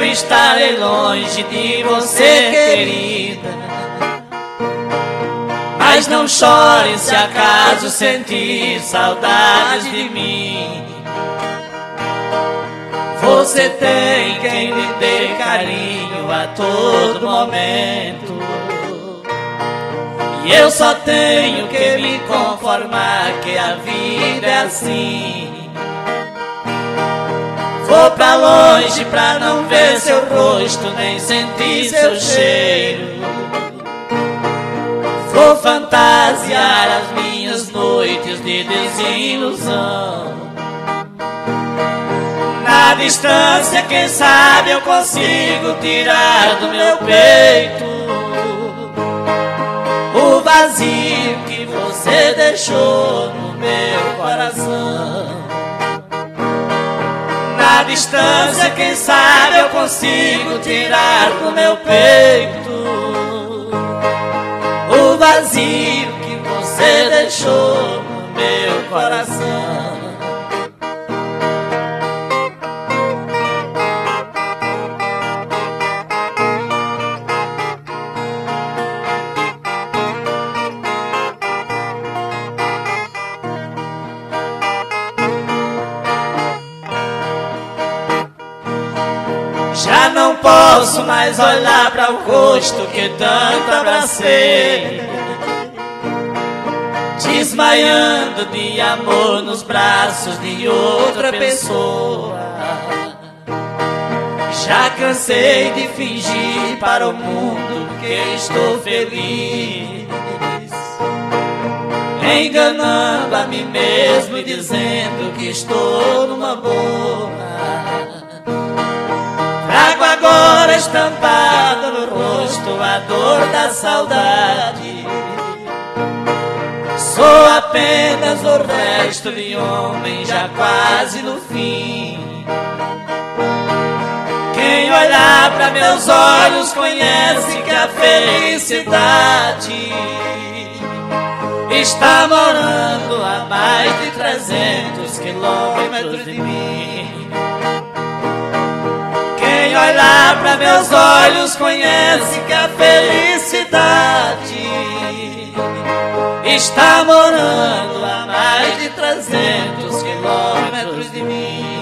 estarei longe de você, querida. Mas não chore se acaso sentir saudades de mim. Você tem quem lhe dê carinho a todo momento, e eu só tenho que me conformar que a vida é assim. Vou pra longe pra não ver seu rosto, nem sentir seu cheiro. Vou fantasiar as minhas noites de desilusão. Na distância, quem sabe eu consigo tirar do meu peito o vazio que você deixou no meu coração. Na distância, quem sabe eu consigo tirar do meu peito o vazio que você deixou no meu coração. Já não posso mais olhar para o rosto que tanto abracei, desmaiando de amor nos braços de outra pessoa. Já cansei de fingir para o mundo que estou feliz, enganando a mim mesmo e dizendo que estou numa boa. Trago agora estampada no rosto a dor da saudade. Sou apenas o resto de homem já quase no fim. Quem olhar para meus olhos conhece que a felicidade está morando a mais de 300 quilômetros de mim. Quem olhar para meus olhos conhece que a felicidade está morando a mais de 300 quilômetros de mim.